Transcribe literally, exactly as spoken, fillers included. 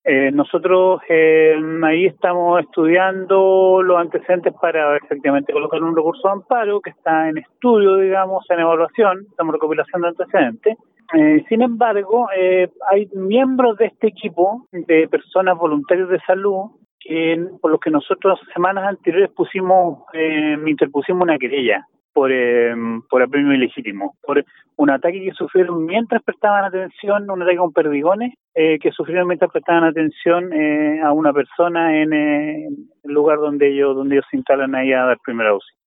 Eh, nosotros eh, ahí estamos estudiando los antecedentes para efectivamente colocar un recurso de amparo que está en estudio, digamos, en evaluación, estamos recopilación de antecedentes. Eh, sin embargo, eh, hay miembros de este equipo de personas voluntarias de salud que, por los que nosotros semanas anteriores pusimos, eh, interpusimos una querella por eh, por apremio ilegítimo, por un ataque que sufrieron mientras prestaban atención, un ataque con perdigones, eh, que sufrieron mientras prestaban atención eh, a una persona en eh, el lugar donde ellos donde ellos se instalan ahí a dar primer auxilio.